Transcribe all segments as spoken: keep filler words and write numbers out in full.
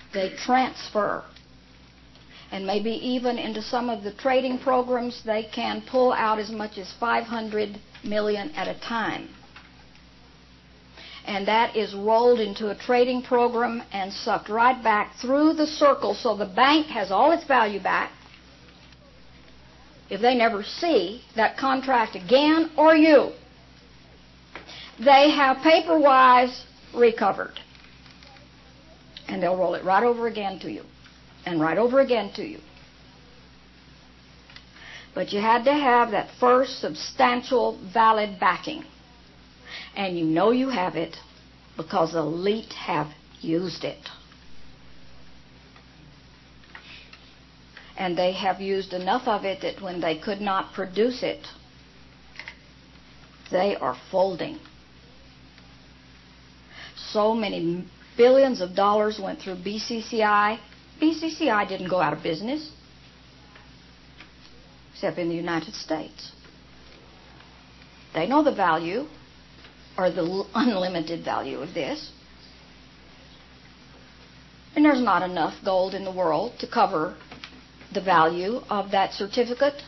they transfer. And maybe even into some of the trading programs, they can pull out as much as five hundred million dollars at a time. And that is rolled into a trading program and sucked right back through the circle, so the bank has all its value back. If they never see that contract again, or you, they have paper-wise recovered. And they'll roll it right over again to you, and right over again to you. But you had to have that first substantial, valid backing. And you know you have it because the elite have used it. And they have used enough of it that when they could not produce it, they are folding. So many billions of dollars went through B C C I. B C C I didn't go out of business, except in the United States. They know the value, or the unlimited value of this. And there's not enough gold in the world to cover the value of that certificate.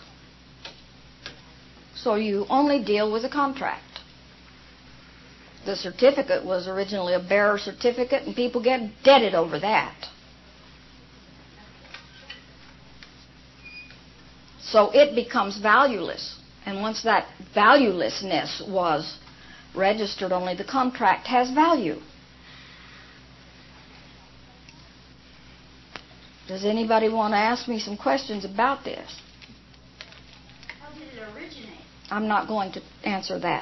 So you only deal with a contract. The certificate was originally a bearer certificate, and people get indebted over that. So it becomes valueless. And once that valuelessness was registered, only the contract has value. Does anybody want to ask me some questions about this? How did it originate? I'm not going to answer that.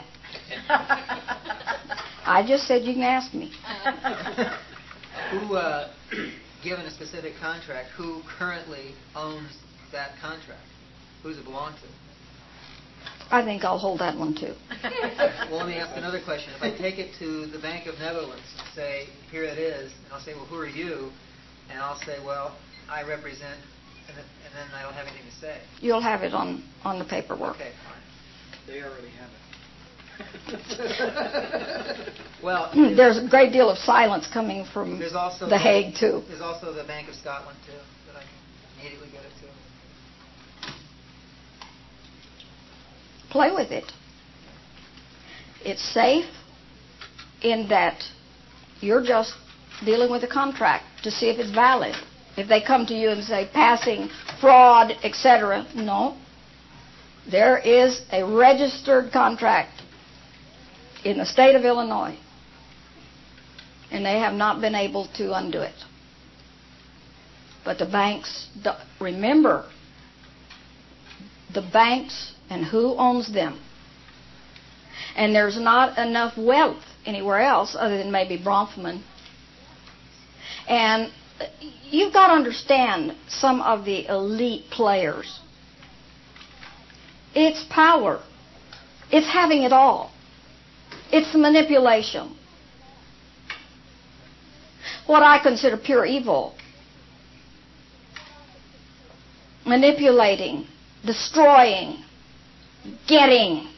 I just said you can ask me. Who, uh, given a specific contract, who currently owns that contract? Who does it belong to? I think I'll hold that one too. Well, let me ask another question. If I take it to the Bank of Netherlands and say, here it is, and I'll say, well, who are you? And I'll say, well, I represent, and then, and then I don't have anything to say. You'll have it on, on the paperwork. Okay, fine. They already have it. Well, there's a great deal of silence coming from there's also The Hague, too. There's also the Bank of Scotland, too, that I can immediately get it to. Play with it. It's safe in that you're just dealing with a contract to see if it's valid. If they come to you and say passing, fraud, et cetera, no. There is a registered contract in the state of Illinois, and they have not been able to undo it. But the banks, remember, the banks and who owns them. And there's not enough wealth anywhere else other than maybe Bronfman. And you've got to understand some of the elite players. It's power. It's having it all. It's the manipulation. What I consider pure evil. Manipulating, destroying, getting.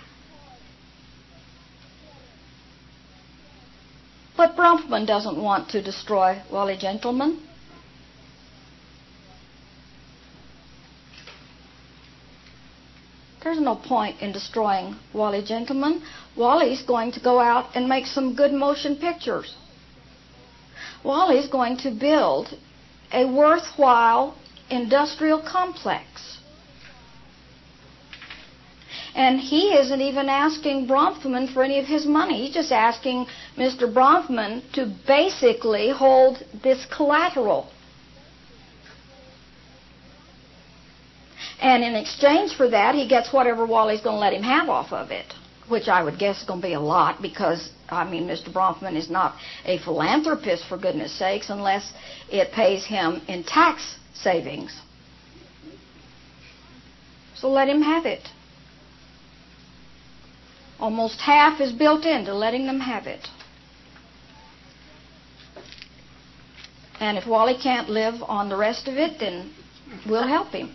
But Bronfman doesn't want to destroy Wally Gentleman. There's no point in destroying Wally Gentleman. Wally's going to go out and make some good motion pictures. Wally's going to build a worthwhile industrial complex. And he isn't even asking Bronfman for any of his money. He's just asking Mister Bronfman to basically hold this collateral. And in exchange for that, he gets whatever Wally's going to let him have off of it, which I would guess is going to be a lot because, I mean, Mister Bronfman is not a philanthropist, for goodness sakes, unless it pays him in tax savings. So let him have it. Almost half is built into letting them have it. And if Wally can't live on the rest of it, then we'll help him.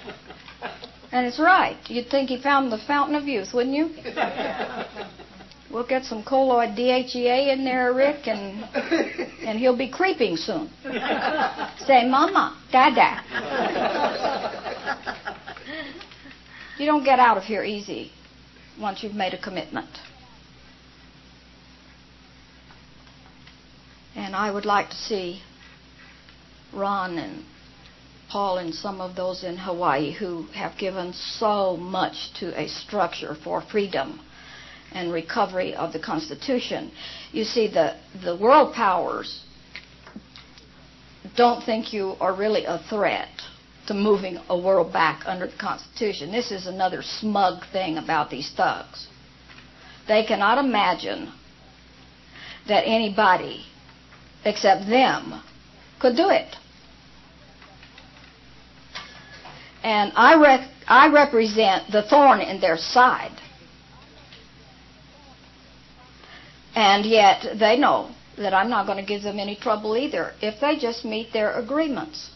And it's right. You'd think he found the fountain of youth, wouldn't you? We'll get some colloid D H E A in there, Rick, and and he'll be creeping soon. Say, Mama, Dada. You don't get out of here easy once you've made a commitment. And I would like to see Ron and Paul and some of those in Hawaii who have given so much to a structure for freedom and recovery of the Constitution. You see, the, the world powers don't think you are really a threat to moving a world back under the Constitution. This is another smug thing about these thugs. They cannot imagine that anybody except them could do it. And I, rec- I represent the thorn in their side. And yet they know that I'm not going to give them any trouble either if they just meet their agreements.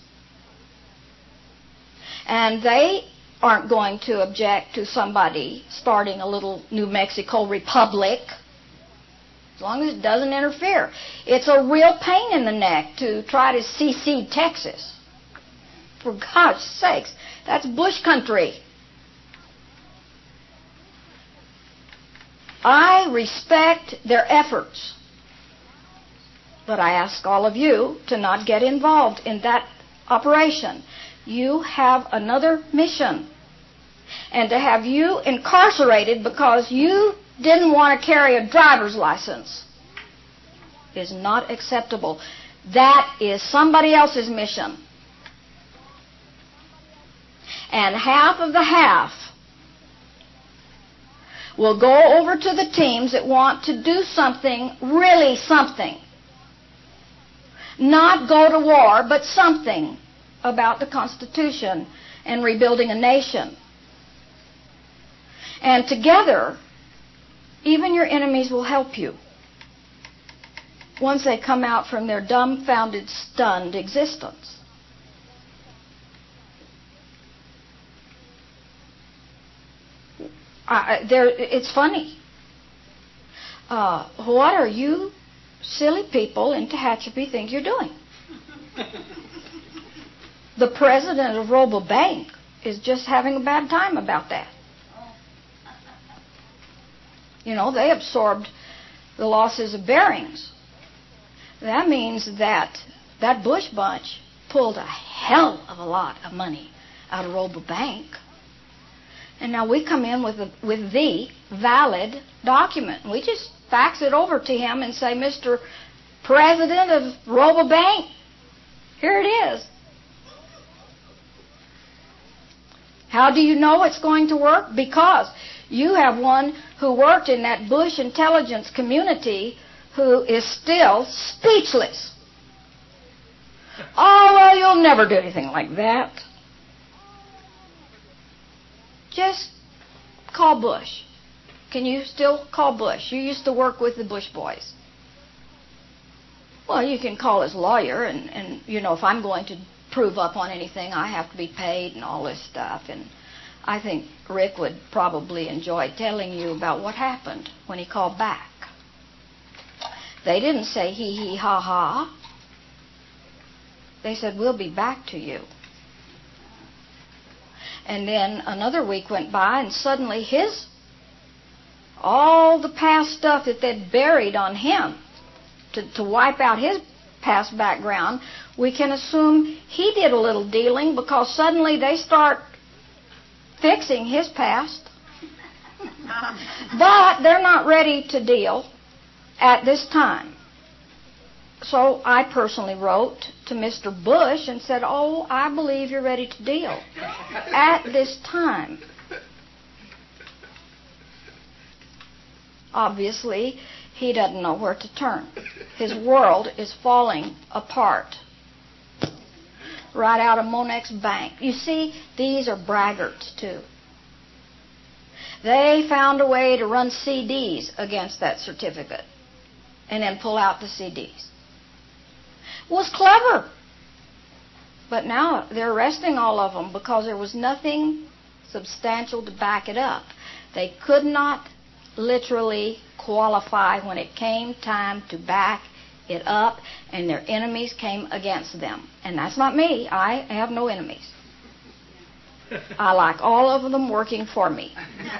And they aren't going to object to somebody starting a little New Mexico republic as long as it doesn't interfere. It's a real pain in the neck to try to secede Texas. For God's sakes, that's bush country. I respect their efforts, but I ask all of you to not get involved in that operation. You have another mission. And to have you incarcerated because you didn't want to carry a driver's license is not acceptable. That is somebody else's mission. And half of the half will go over to the teams that want to do something, really something. Not go to war, but something about the Constitution and rebuilding a nation. And together, even your enemies will help you once they come out from their dumbfounded, stunned existence. Uh, there, it's funny. Uh, what are you silly people in Tehachapi think you're doing? The president of Robobank is just having a bad time about that. You know, they absorbed the losses of Bearings. That means that that Bush bunch pulled a hell of a lot of money out of Robobank. And now we come in with, a, with the valid document. We just fax it over to him and say, Mister President of Robobank, here it is. How do you know it's going to work? Because you have one who worked in that Bush intelligence community who is still speechless. Oh, well, you'll never do anything like that. Just call Bush. Can you still call Bush? You used to work with the Bush boys. Well, you can call his lawyer, and, and you know, if I'm going to prove up on anything, I have to be paid and all this stuff. And I think Rick would probably enjoy telling you about what happened when he called back. They didn't say hee hee ha ha. They said, we'll be back to you. And then another week went by, and suddenly his, all the past stuff that they'd buried on him to, to wipe out his past background, we can assume he did a little dealing because suddenly they start fixing his past. But they're not ready to deal at this time. So I personally wrote to Mister Bush and said, oh, I believe you're ready to deal at this time. Obviously, he doesn't know where to turn. His world is falling apart. Right out of Monex Bank. You see, these are braggarts, too. They found a way to run C Ds against that certificate and then pull out the C Ds. It was clever. But now they're arresting all of them because there was nothing substantial to back it up. They could not literally qualify when it came time to back it up, and their enemies came against them. And that's not me. I have no enemies. I like all of them working for me.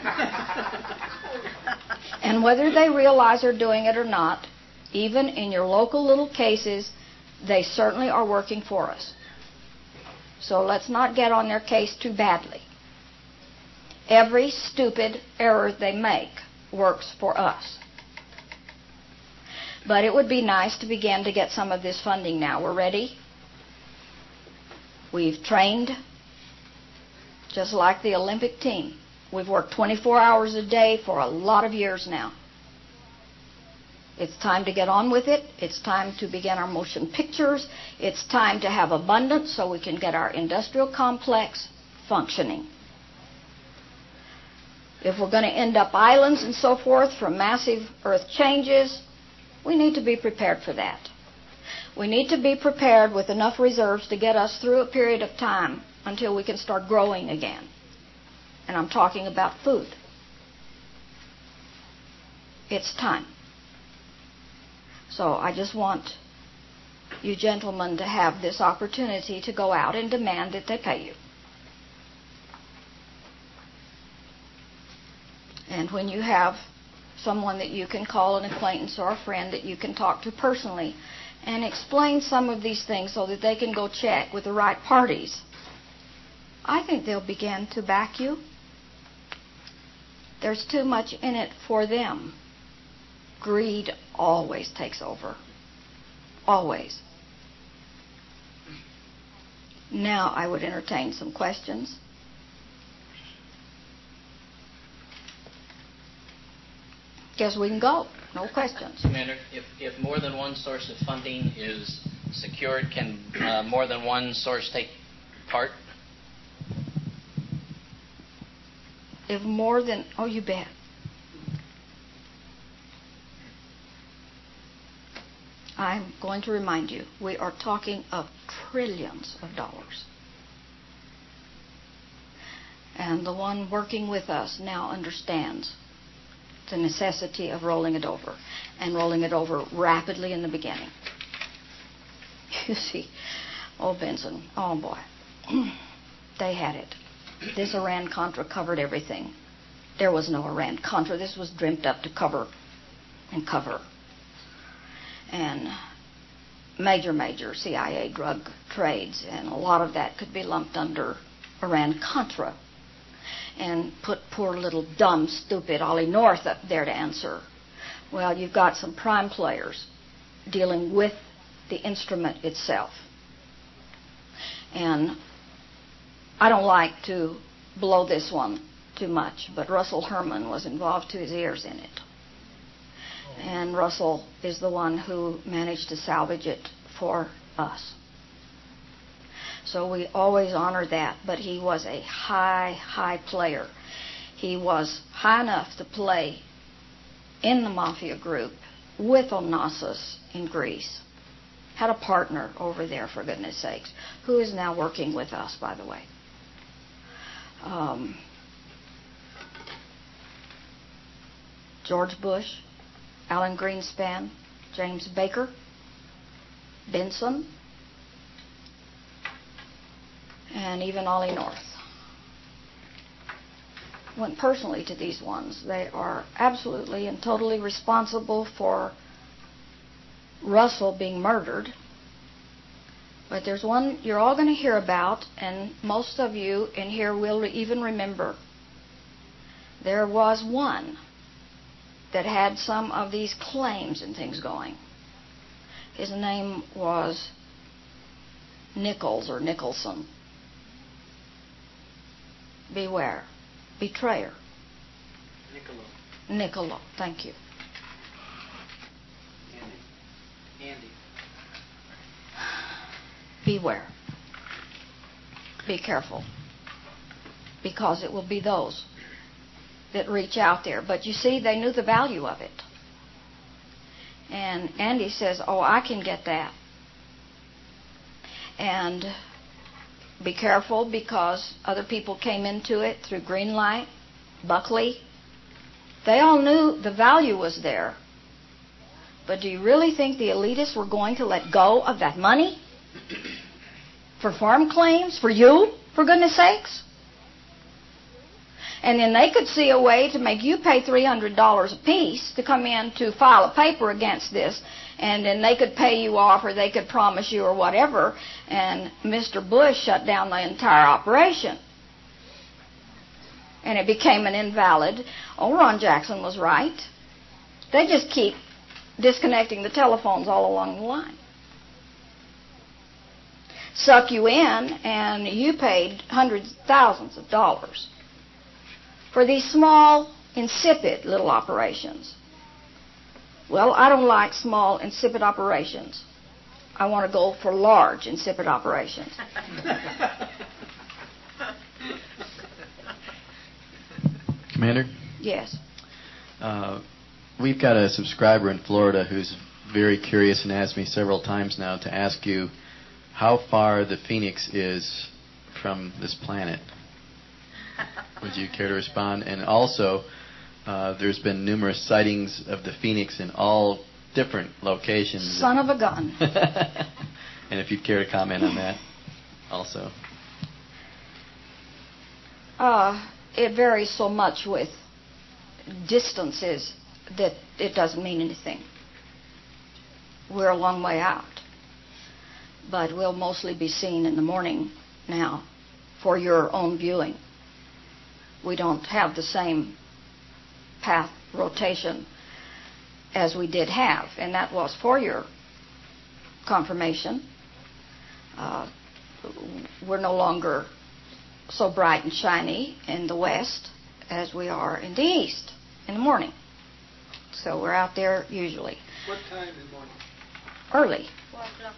And whether they realize they're doing it or not, even in your local little cases, they certainly are working for us. So let's not get on their case too badly. Every stupid error they make works for us. But it would be nice to begin to get some of this funding now. We're ready. We've trained just like the Olympic team. We've worked twenty-four hours a day for a lot of years now. It's time to get on with it. It's time to begin our motion pictures. It's time to have abundance so we can get our industrial complex functioning. If we're going to end up islands and so forth from massive earth changes, we need to be prepared for that. We need to be prepared with enough reserves to get us through a period of time until we can start growing again. And I'm talking about food. It's time. So I just want you gentlemen to have this opportunity to go out and demand that they pay you. And when you have someone that you can call an acquaintance or a friend that you can talk to personally and explain some of these things so that they can go check with the right parties, I think they'll begin to back you. There's too much in it for them. Greed always takes over. Always. Now I would entertain some questions. Guess we can go. No questions. Commander, if, if more than one source of funding is secured, can uh, more than one source take part? If more than... Oh, you bet. I'm going to remind you, we are talking of trillions of dollars. And the one working with us now understands the necessity of rolling it over, and rolling it over rapidly in the beginning. You see, oh, Benson, oh boy, they had it. This Iran-Contra covered everything. There was no Iran-Contra. This was dreamt up to cover and cover. And major, major C I A drug trades, and a lot of that could be lumped under Iran-Contra. And put poor little dumb, stupid Ollie North up there to answer. Well, you've got some prime players dealing with the instrument itself. And I don't like to blow this one too much, but Russell Herman was involved to his ears in it. And Russell is the one who managed to salvage it for us. So we always honor that, but he was a high, high player. He was high enough to play in the mafia group with Onassis in Greece. Had a partner over there, for goodness sakes, who is now working with us, by the way. Um, George Bush, Alan Greenspan, James Baker, Benson, and even Ollie North. Went personally to these ones. They are absolutely and totally responsible for Russell being murdered. But there's one you're all going to hear about, and most of you in here will even remember. There was one that had some of these claims and things going. His name was Nichols or Nicholson. Beware. Betrayer. Niccolo. Niccolo. Thank you. Andy. Andy. Beware. Be careful. Because it will be those that reach out there. But you see, they knew the value of it. And Andy says, oh, I can get that. And be careful, because other people came into it through Greenlight, Buckley, They all knew the value was there. But do you really think the elitists were going to let go of that money? For farm claims? For you? For goodness sakes? And then they could see a way to make you pay three hundred dollars a piece to come in to file a paper against this. And then they could pay you off, or they could promise you, or whatever. And Mister Bush shut down the entire operation. And it became an invalid. Oh, Ron Jackson was right. They just keep disconnecting the telephones all along the line. Suck you in, and you paid hundreds of thousands of dollars for these small, insipid little operations. Well, I don't like small, insipid operations. I want to go for large, insipid operations. Commander? Yes. Uh, we've got a subscriber in Florida who's very curious and asked me several times now to ask you how far the Phoenix is from this planet. Would you care to respond? And also, uh, there's been numerous sightings of the Phoenix in all different locations. Son of a gun. And if you'd care to comment on that also. Uh, it varies so much with distances that it doesn't mean anything. We're a long way out. But we'll mostly be seen in the morning now for your own viewing. We don't have the same path rotation as we did have, and that was for your confirmation. Uh, we're no longer so bright and shiny in the west as we are in the east in the morning. So we're out there usually. What time in the morning? Early. Four o'clock.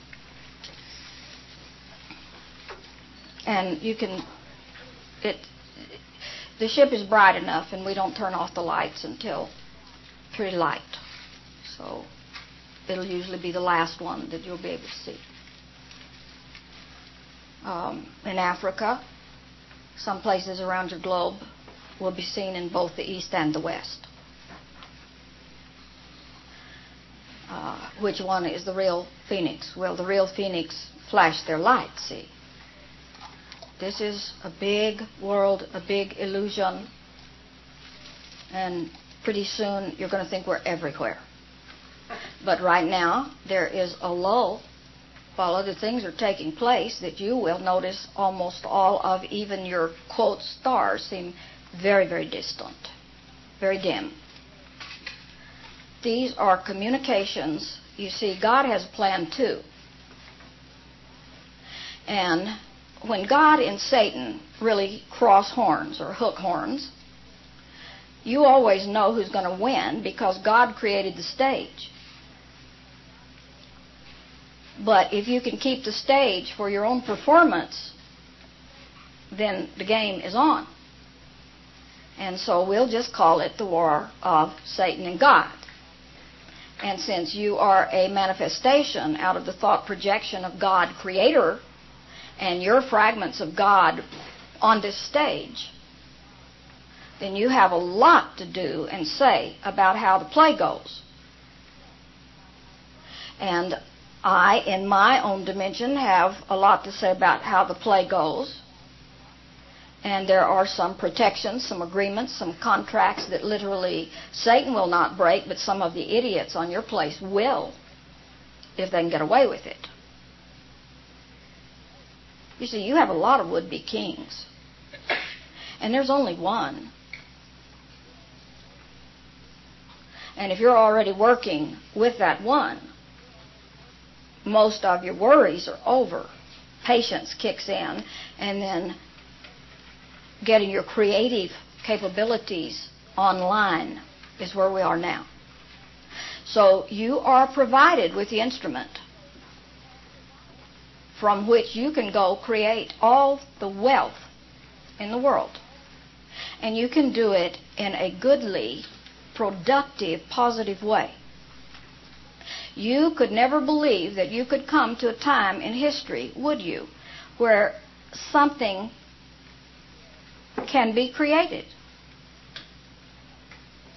And you can, it, the ship is bright enough, and we don't turn off the lights until pretty light. So it'll usually be the last one that you'll be able to see. Um, in Africa, some places around your globe will be seen in both the east and the west. Uh, which one is the real Phoenix? Well, the real Phoenix flash their light, see. This is a big world, a big illusion, and pretty soon you're going to think we're everywhere. But right now, there is a lull while other things are taking place that you will notice almost all of, even your, quote, stars seem very, very distant, very dim. These are communications. You see, God has a plan too. And when God and Satan really cross horns or hook horns, you always know who's going to win because God created the stage. But if you can keep the stage for your own performance, then the game is on. And so we'll just call it the war of Satan and God. And since you are a manifestation out of the thought projection of God, Creator, and you're fragments of God on this stage, then you have a lot to do and say about how the play goes. And I, in my own dimension, have a lot to say about how the play goes. And there are some protections, some agreements, some contracts that literally Satan will not break, but some of the idiots on your place will, if they can get away with it. You see, you have a lot of would-be kings. And there's only one. And if you're already working with that one, most of your worries are over. Patience kicks in, and then getting your creative capabilities online is where we are now. So you are provided with the instrument from which you can go create all the wealth in the world. And you can do it in a goodly, productive, positive way. You could never believe that you could come to a time in history, would you, where something can be created.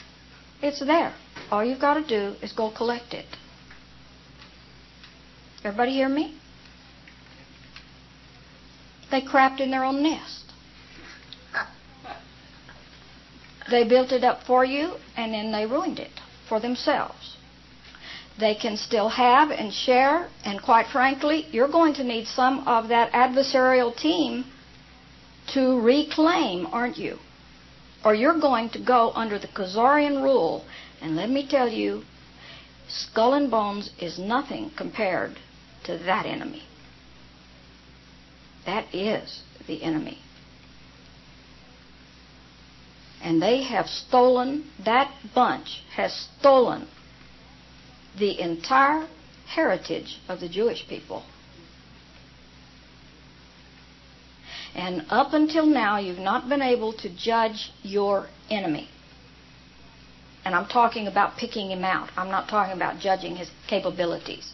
It's there. All you've got to do is go collect it. Everybody hear me? They crapped in their own nest. They built it up for you, and then they ruined it for themselves. They can still have and share, and quite frankly, you're going to need some of that adversarial team to reclaim, aren't you? Or you're going to go under the Khazarian rule, and let me tell you, Skull and Bones is nothing compared to that enemy. That is the enemy. And they have stolen, that bunch has stolen the entire heritage of the Jewish people. And up until now, you've not been able to judge your enemy. And I'm talking about picking him out. I'm not talking about judging his capabilities.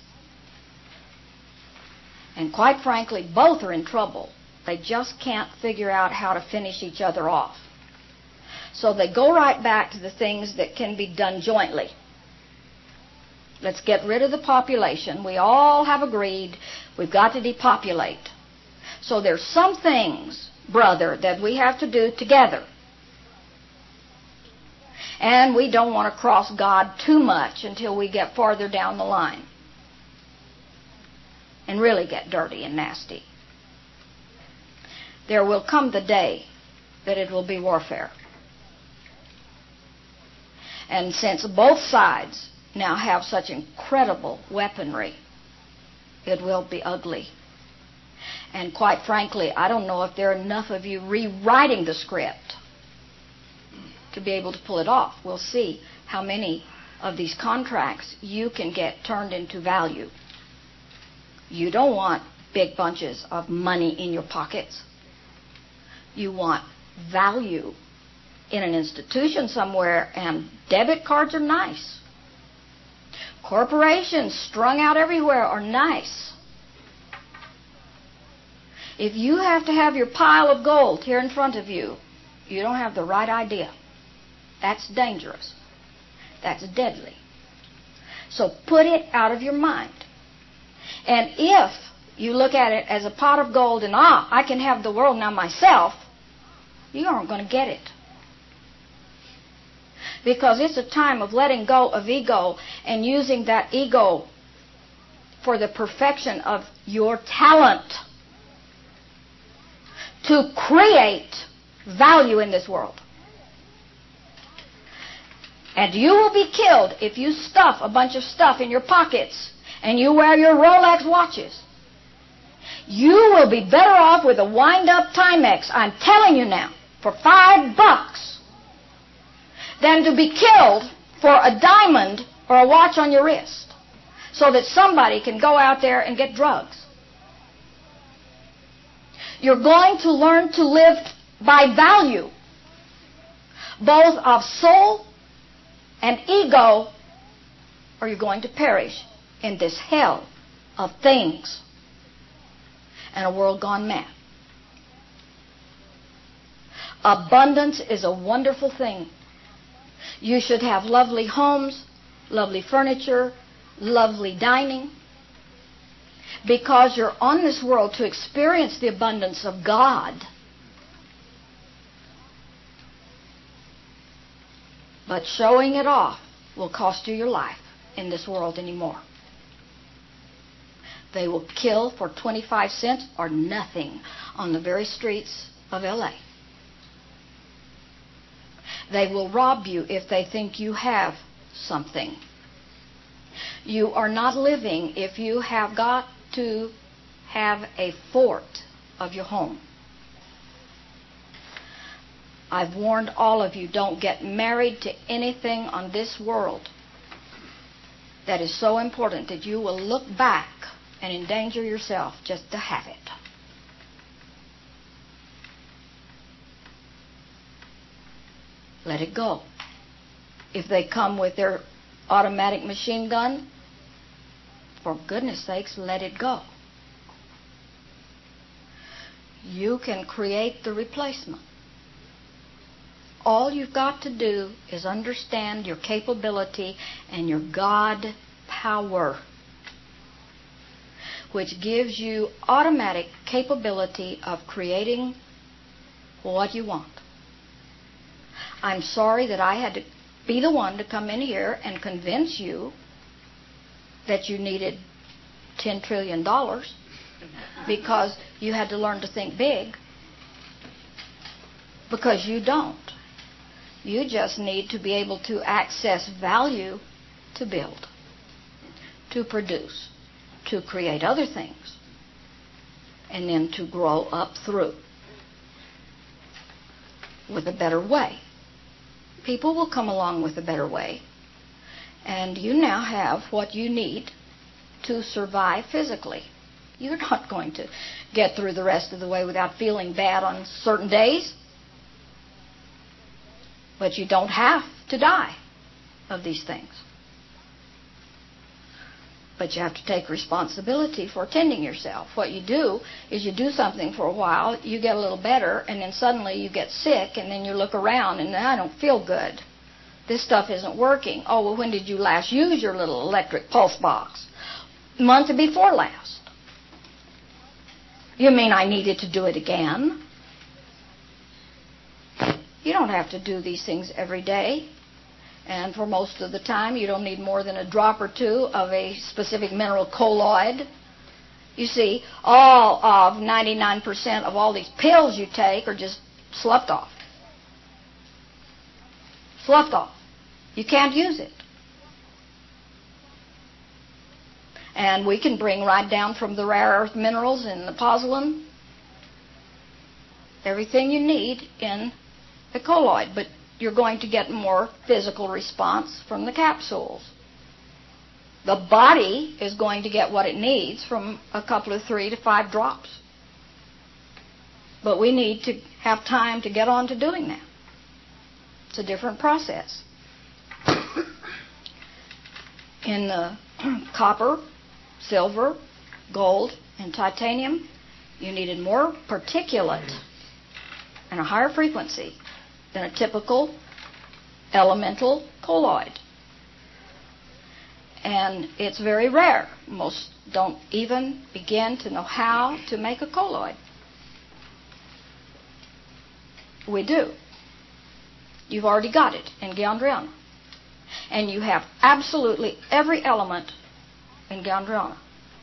And quite frankly, both are in trouble. They just can't figure out how to finish each other off. So they go right back to the things that can be done jointly. Let's get rid of the population. We all have agreed we've got to depopulate. So there's some things, brother, that we have to do together. And we don't want to cross God too much until we get farther down the line and really get dirty and nasty. There will come the day that it will be warfare. And since both sides now have such incredible weaponry, it will be ugly. And quite frankly, I don't know if there are enough of you rewriting the script to be able to pull it off. We'll see how many of these contracts you can get turned into value. You don't want big bunches of money in your pockets. You want value in an institution somewhere, and debit cards are nice. Corporations strung out everywhere are nice. If you have to have your pile of gold here in front of you, you don't have the right idea. That's dangerous. That's deadly. So put it out of your mind. And if you look at it as a pot of gold and, ah, I can have the world now myself, you aren't going to get it. Because it's a time of letting go of ego and using that ego for the perfection of your talent to create value in this world. And you will be killed if you stuff a bunch of stuff in your pockets and you wear your Rolex watches. You will be better off with a wind-up Timex, I'm telling you now, for five bucks, than to be killed for a diamond or a watch on your wrist so that somebody can go out there and get drugs. You're going to learn to live by value, both of soul and ego, or you're going to perish in this hell of things and a world gone mad. Abundance is a wonderful thing. You should have lovely homes, lovely furniture, lovely dining, because you're on this world to experience the abundance of God. But showing it off will cost you your life in this world anymore. They will kill for twenty-five cents or nothing on the very streets of L A. They will rob you if they think you have something. You are not living if you have got to have a fort of your home. I've warned all of you, don't get married to anything on this world that is so important that you will look back and endanger yourself just to have it. Let it go. If they come with their automatic machine gun, for goodness sakes, let it go. You can create the replacement. All you've got to do is understand your capability and your God power, which gives you automatic capability of creating what you want. I'm sorry that I had to be the one to come in here and convince you that you needed ten trillion dollars because you had to learn to think big, because you don't. You just need to be able to access value to build, to produce, to create other things, and then to grow up through with a better way. People will come along with a better way, and you now have what you need to survive physically. You're not going to get through the rest of the way without feeling bad on certain days, but you don't have to die of these things. But you have to take responsibility for tending yourself. What you do is you do something for a while, you get a little better, and then suddenly you get sick, and then you look around and I don't feel good. This stuff isn't working. Oh, well, when did you last use your little electric pulse box? Month before last. You mean I needed to do it again? You don't have to do these things every day. And for most of the time, you don't need more than a drop or two of a specific mineral colloid. You see, all of ninety-nine percent of all these pills you take are just sloughed off. Sloughed off. You can't use it. And we can bring right down from the rare earth minerals in the pozzolan everything you need in the colloid, but you're going to get more physical response from the capsules. The body is going to get what it needs from a couple of three to five drops. But we need to have time to get on to doing that. It's a different process. In the copper, silver, gold, and titanium, you needed more particulate and a higher frequency than a typical elemental colloid. And it's very rare. Most don't even begin to know how to make a colloid. We do. You've already got it in Gandriana. And you have absolutely every element in Gandriana.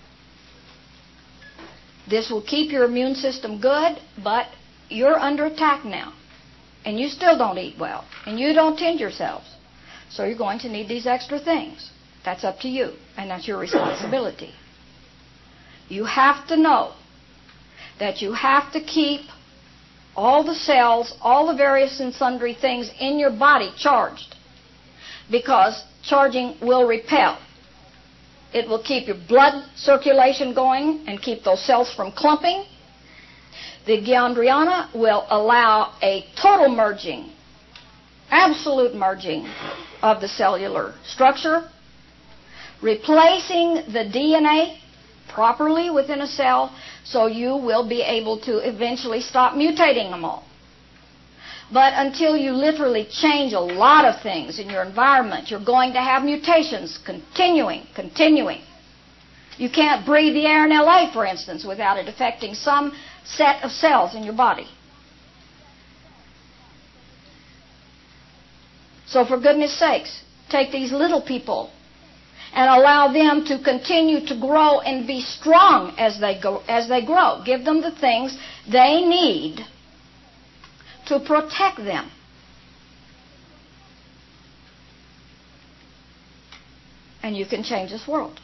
This will keep your immune system good, but you're under attack now. And you still don't eat well. And you don't tend yourselves. So you're going to need these extra things. That's up to you. And that's your responsibility. You have to know that you have to keep all the cells, all the various and sundry things in your body charged. Because charging will repel. It will keep your blood circulation going and keep those cells from clumping. The Gandriana will allow a total merging, absolute merging of the cellular structure, replacing the D N A properly within a cell, so you will be able to eventually stop mutating them all. But until you literally change a lot of things in your environment, you're going to have mutations continuing, continuing. You can't breathe the air in L A, for instance, without it affecting some set of cells in your body. So for goodness sakes, take these little people and allow them to continue to grow and be strong as they go, as they grow. Give them the things they need to protect them. And you can change this world.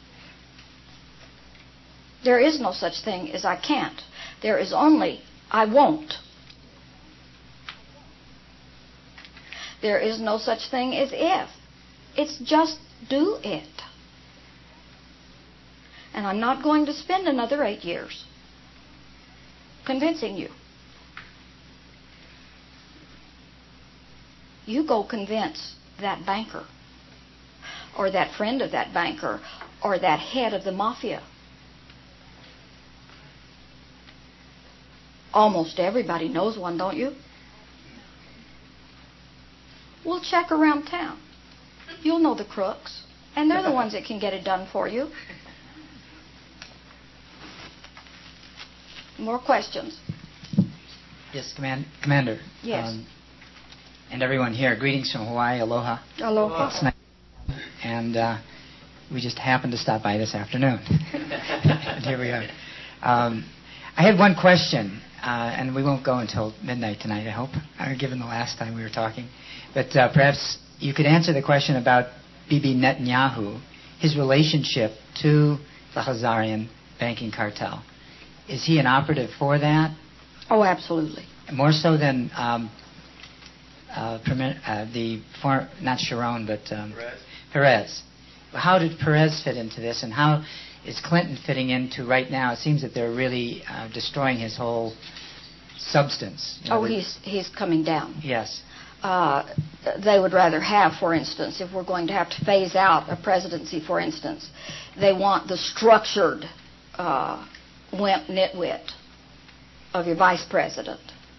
There is no such thing as I can't. There is only I won't. There is no such thing as if. It's just do it. And I'm not going to spend another eight years convincing you. You go convince that banker, or that friend of that banker, or that head of the mafia. Almost everybody knows one, don't you? We'll check around town. You'll know the crooks, and they're the ones that can get it done for you. More questions? Yes, Command, Commander. Yes. Um, and everyone here, greetings from Hawaii. Aloha. Aloha. It's nice. And uh, we just happened to stop by this afternoon. And here we are. Um, I had one question, uh, and we won't go until midnight tonight, I hope, uh, given the last time we were talking. But uh, perhaps you could answer the question about Bibi Netanyahu, his relationship to the Khazarian banking cartel. Is he an operative for that? Oh, absolutely. More so than um, uh, uh, the former, not Sharon, but um, Perez. Perez. How did Perez fit into this, and how is Clinton fitting into right now? It seems that they're really uh, destroying his whole substance. You know, Oh, that- he's he's coming down. Yes. Uh, they would rather have, for instance, if we're going to have to phase out a presidency, for instance, they want the structured uh, wimp nitwit of your vice president.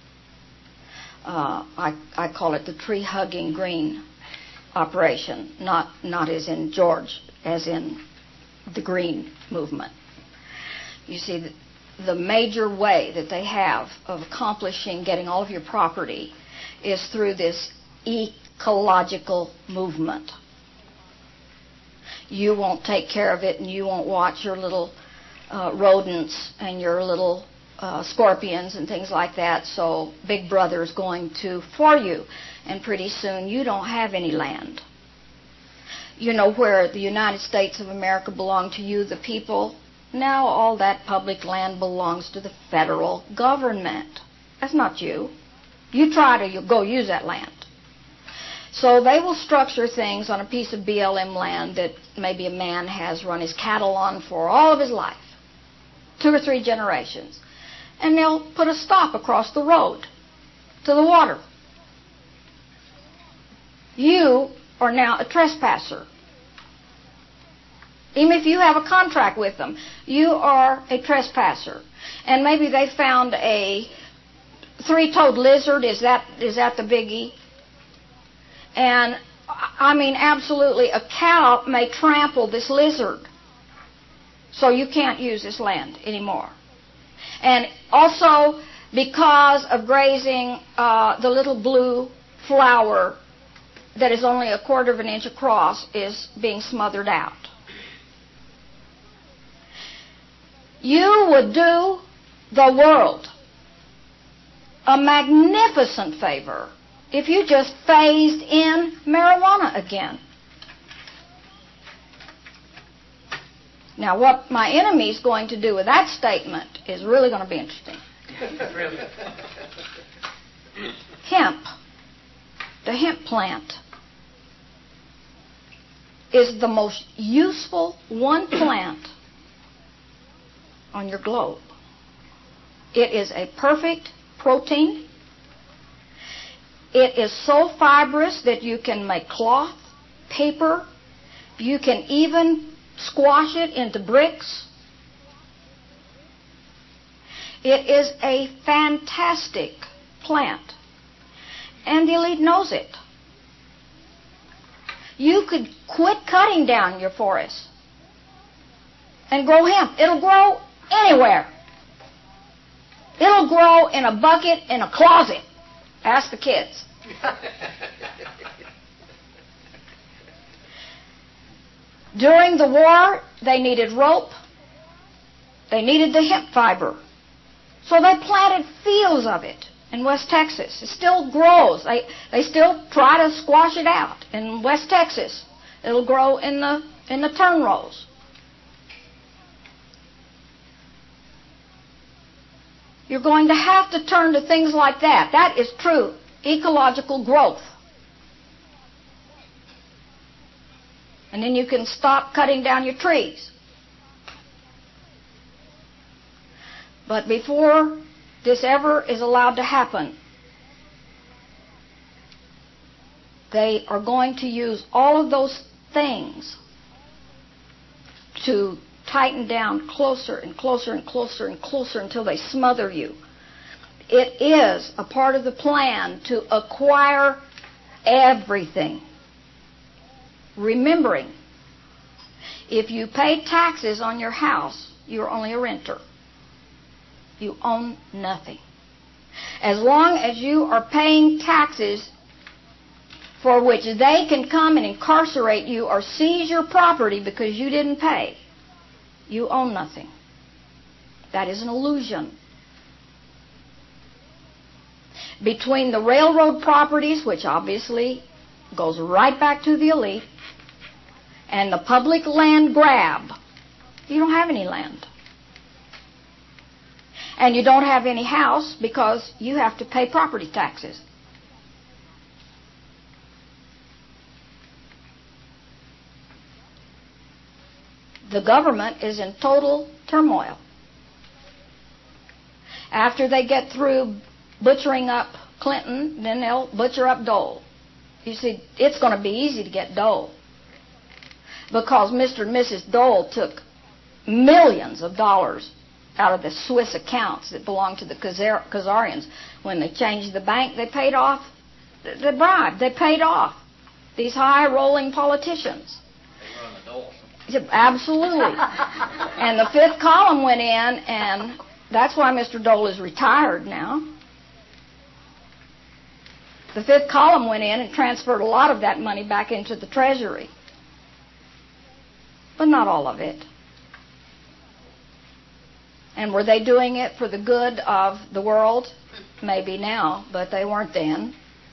Uh, I, I call it the tree-hugging green operation, not, not as in George, as in the green movement. You see, the, the major way that they have of accomplishing getting all of your property is through this ecological movement. You won't take care of it, and you won't watch your little uh, rodents and your little uh, scorpions and things like that, so Big Brother is going to for you, and pretty soon you don't have any land. You know, where the United States of America belonged to you, the people, now all that public land belongs to the federal government. That's not you. You try to you go use that land. So they will structure things on a piece of B L M land that maybe a man has run his cattle on for all of his life, two or three generations. And they'll put a stop across the road to the water. You are now a trespasser. Even if you have a contract with them, you are a trespasser. And maybe they found a three-toed lizard. Is that is that the biggie? And I mean, absolutely, a cow may trample this lizard, so you can't use this land anymore. And also, because of grazing uh, the little blue flower that is only a quarter of an inch across is being smothered out. You would do the world a magnificent favor if you just phased in marijuana again. Now, what my enemy's going to do with that statement is really going to be interesting. Hemp, the hemp plant, is the most useful one plant on your globe. It is a perfect protein. It is so fibrous that you can make cloth, paper. You can even squash it into bricks. It is a fantastic plant, and the elite knows it. You could quit cutting down your forests and grow hemp. It'll grow anywhere. It'll grow in a bucket in a closet. Ask the kids. During the war, they needed rope. They needed the hemp fiber. So they planted fields of it in West Texas. It still grows. They, they still try to squash it out in West Texas. It'll grow in the, in the turn rows. You're going to have to turn to things like that. That is true ecological growth. And then you can stop cutting down your trees. But before this ever is allowed to happen, they are going to use all of those things to tighten down closer and closer and closer and closer until they smother you. It is a part of the plan to acquire everything. Remembering, if you pay taxes on your house, you're only a renter. You own nothing. As long as you are paying taxes for which they can come and incarcerate you or seize your property because you didn't pay, you own nothing. That is an illusion. Between the railroad properties, which obviously goes right back to the elite, and the public land grab, you don't have any land. And you don't have any house because you have to pay property taxes. The government is in total turmoil. After they get through butchering up Clinton, then they'll butcher up Dole. You see, it's going to be easy to get Dole, because Mister and Missus Dole took millions of dollars out of the Swiss accounts that belonged to the Khazar- Khazarians. When they changed the bank, they paid off the, the bribe. They paid off these high-rolling politicians. They were on the dole. Yeah, absolutely. And the fifth column went in, and that's why Mister Dole is retired now. The fifth column went in and transferred a lot of that money back into the Treasury. But not all of it. And were they doing it for the good of the world? Maybe now, but they weren't then.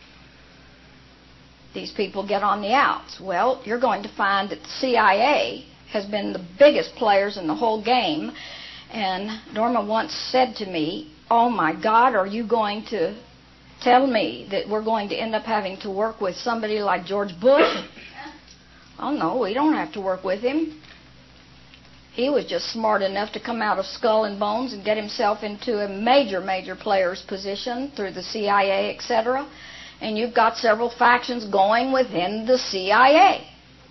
These people get on the outs. Well, you're going to find that the C I A has been the biggest players in the whole game. And Norma once said to me, "Oh my God, are you going to tell me that we're going to end up having to work with somebody like George Bush?" Oh no, we don't have to work with him. He was just smart enough to come out of Skull and Bones and get himself into a major, major player's position through the C I A, et cetera. And you've got several factions going within the C I A.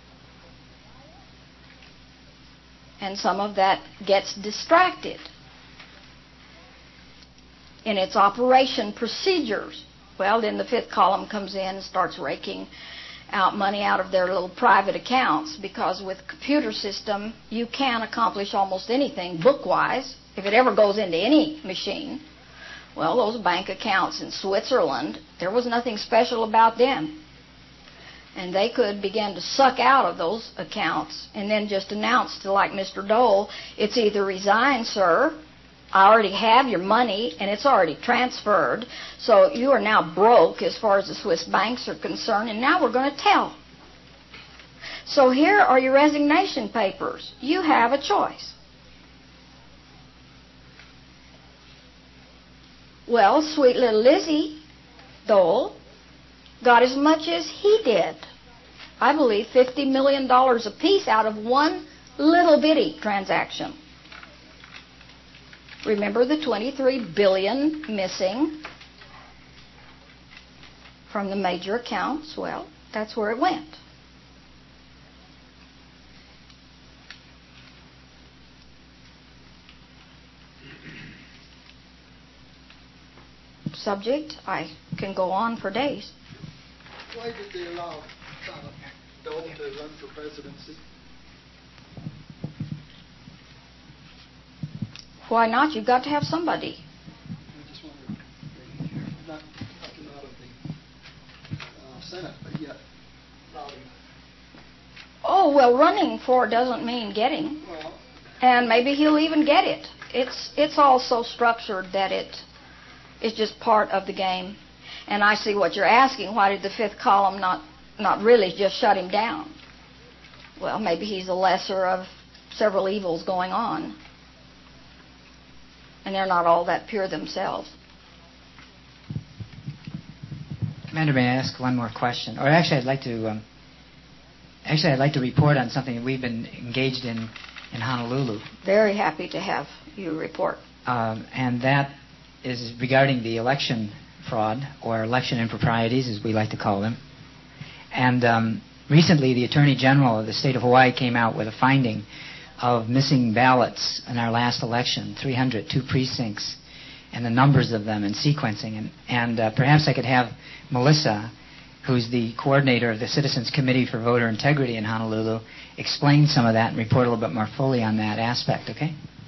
And some of that gets distracted in its operation procedures. Well, then the fifth column comes in and starts raking out money out of their little private accounts, because with computer system you can accomplish almost anything book-wise if it ever goes into any machine. Well, those bank accounts in Switzerland, there was nothing special about them. And they could begin to suck out of those accounts and then just announce to, like Mister Dole, "It's either resign, sir, I already have your money and it's already transferred, so you are now broke as far as the Swiss banks are concerned, and now we're going to tell. So here are your resignation papers. You have a choice." Well, sweet little Lizzie Dole got as much as he did. I believe fifty million dollars apiece out of one little bitty transaction. Remember the twenty-three billion dollars missing from the major accounts? Well, that's where it went. Subject, I can go on for days. Why did they allow uh, Dole to run for presidency? Why not? You've got to have somebody. I just wondered, not talking out of the uh, Senate, but yet allowing. Oh, well, running for doesn't mean getting. Well, And maybe he'll even get it. It's it's all so structured that it is just part of the game. And I see what you're asking. Why did the fifth column not, not really just shut him down? Well, maybe he's a lesser of several evils going on. And they're not all that pure themselves. Commander, may I ask one more question? Or actually, I'd like to um, actually I'd like to report on something that we've been engaged in in Honolulu, Very happy to have you report. um, and that is regarding the election fraud, or election improprieties, as we like to call them. And um, recently, the Attorney General of the state of Hawaii came out with a finding of missing ballots in our last election, three hundred two precincts, and the numbers of them and sequencing. And, and uh, perhaps I could have Melissa who's the coordinator of the Citizens Committee for Voter Integrity in Honolulu, explain some of that and report a little bit more fully on that aspect, okay?